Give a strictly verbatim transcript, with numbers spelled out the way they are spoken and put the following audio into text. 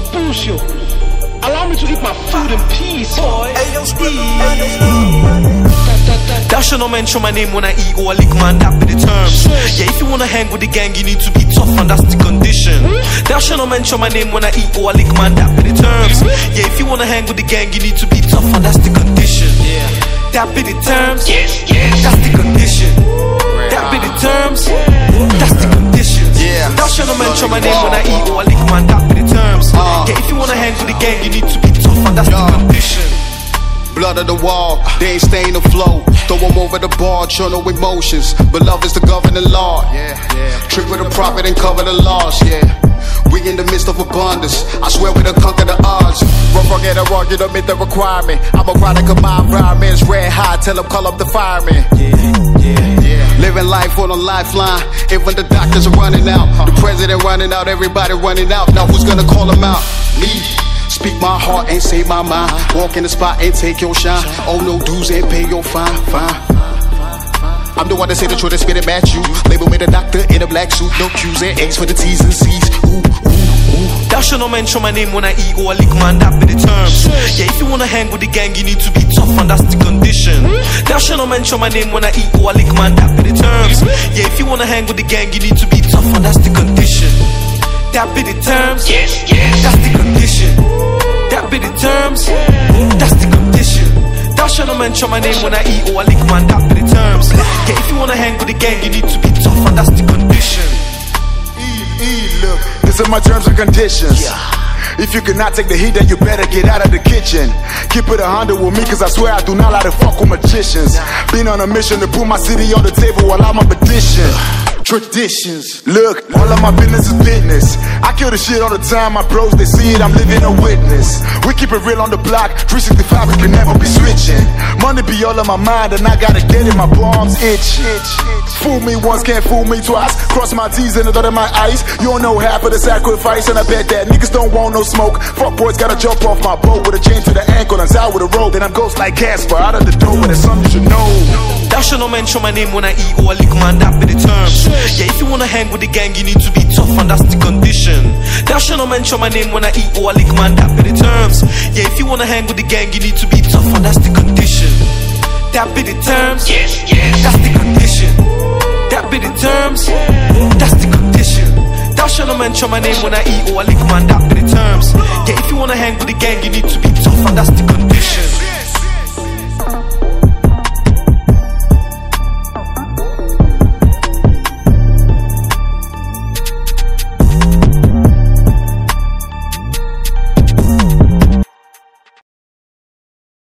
bullshit. Allow me to eat my food in peace, boy. Ayo, Thou shall not mention my name when I eat or I lick, man, that be the terms. Yeah, if you wanna hang with the gang, you need to be tough, and that's the condition. Thou shall not mention my name when I eat or I lick, man, that be the terms. Yeah, if you wanna hang with the gang, you need to be tough, and that's the condition. Yeah, that be the terms. Yes, yes. That's the condition. That be the terms. That's the condition. Yeah. Thou shall not mention my name when I eat or I lick, man, that be the terms. Yeah, if you wanna hang with the gang, you need to be tough, and that's the condition. Blood of the wall, they ain't staying the flow. Throw them over the bar, show no emotions. But love is the governing law. Yeah, yeah. Trick with a profit and cover the loss. Yeah, we in the midst of abundance. I swear we done conquer the odds. Run, forget a rock, you don't meet the requirement. I'm a product of my environment. It's red hot, tell them call up the fireman. Yeah, yeah, yeah. Living life on a lifeline. Even the doctors are running out. The president running out, everybody running out. Now who's gonna call them out? Me. Speak my heart, ain't say my mind. Walk in the spot, ain't take your shine. Oh, no dues, ain't pay your fine, fine. I'm the one that say the truth and spit it at you. Label me the doctor in a black suit. No Q's and A's for the T's and C's. Ooh, ooh, ooh. Thou shall not mention my name when I eat or I lick, man, that be the terms. Yeah, if you wanna hang with the gang, you need to be tough, and that's the condition. Thou shall not mention my name when I eat or I lick, man, that be the terms. Yeah, if you wanna hang with the gang, you need to be tough, and that's the condition. That be the terms. Yes, yes. That's the condition. That be the terms. That's the condition. Thou shall not mention my name when I eat or I lick, man, that be the terms. Yeah, if you wanna hang with the gang, you need to be tough, and that's the condition. E, E, look, these are my terms and conditions. Yeah. If you cannot take the heat, then you better get out of the kitchen. Keep it a hundred with me, cause I swear I do not like to fuck with magicians. Been on a mission to put my city on the table while I'm a petition. Traditions. Look, all of my business is business. I kill the shit all the time, my bros, they see it, I'm living a witness. We keep it real on the block, three sixty-five, we can never be switching. Money be all on my mind, and I gotta get it, my palms itch. Fool me once, can't fool me twice. Cross my T's and the dot of my eyes. You don't know half of the sacrifice, and I bet that niggas don't want no smoke. Fuck boys gotta jump off my boat with a chain to the ankle and out with a rope. Then I'm ghost like Casper, out of the door, but it's something you should know. Thou shall not mention my name when I eat or I lick, man, that be the terms. Yeah, if you wanna hang with the gang, you need to be tough, and that's the condition. Thou shall not mention my name when I eat or I lick, man, that be the terms. Yeah, if you wanna hang with the gang, you need to be tough, and that's the condition. That be the terms. Yes, yes. That's the condition. That be the terms. That's the condition. Thou shall not mention my name when I eat or I lick, man, that be the terms. Yeah, if you wanna hang with the gang, you need to be tough, and that's the condition.